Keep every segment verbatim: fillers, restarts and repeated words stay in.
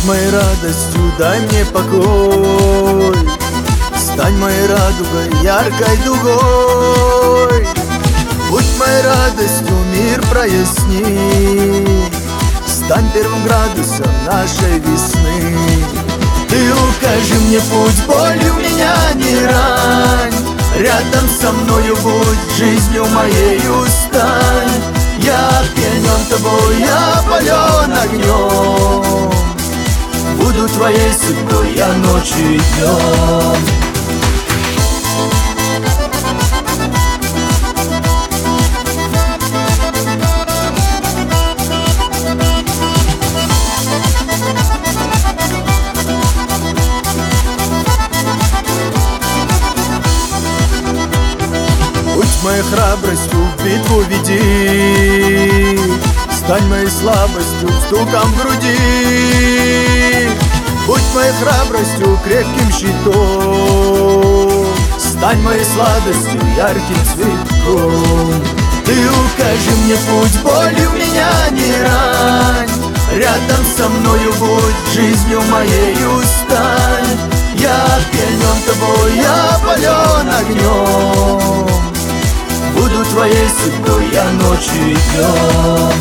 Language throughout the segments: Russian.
Будь моей радостью, дай мне покой, стань моей радугой, яркой дугой. Будь моей радостью, мир проясни, стань первым градусом нашей весны. Ты укажи мне путь, болью меня не рань, рядом со мною будь, жизнью моею стань. Я опьянен тобой, я опален огнем, буду твоей судьбой я ночью и днем. Будь моей храбростью, в битву веди, стань моей слабостью, стуком в груди. Будь моей храбростью, крепким щитом, стань моей сладостью, ярким цветком. Ты укажи мне путь, болью меня не рань, рядом со мною будь, жизнью моею стань. Я опьянен тобой, я опален огнем, буду твоей судьбой я ночью и днем.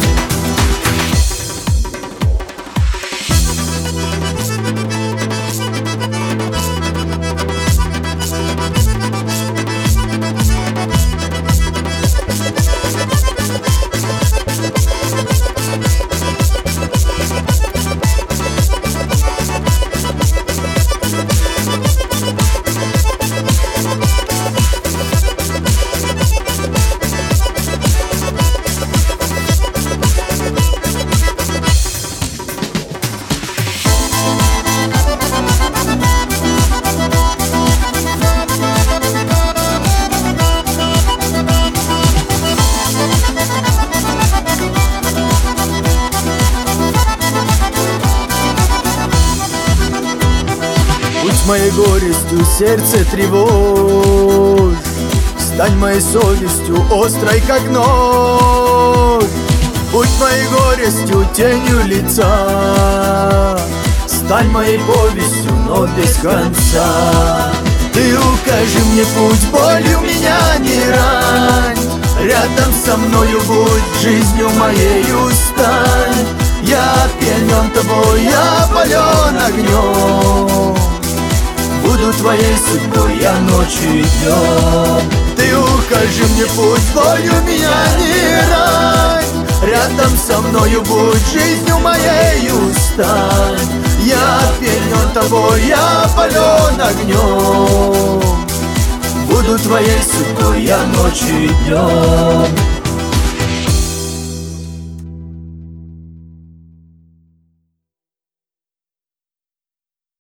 Будь моей горестью, сердце тревожь, стань моей совестью, острой как нож. Будь моей горестью, тенью лица, стань моей повестью, но без конца. Ты укажи мне путь, болью меня не рань, рядом со мною будь, жизнью моею стань. Я опьянен тобой, я опален огнем, буду твоей судьбой я ночью и днем. Ты укажи мне путь, болью меня не рань, рядом со мною будь, жизнью моею стань. Я опьянен тобой, я опален огнем, буду твоей судьбой я ночью и днем.